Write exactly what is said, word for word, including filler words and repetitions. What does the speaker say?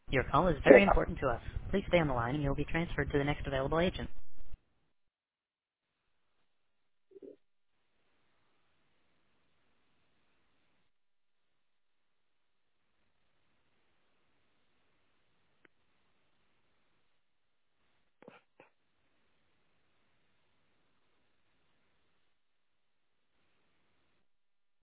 Your call is very important to us. Please stay on the line and you'll be transferred to the next available agent.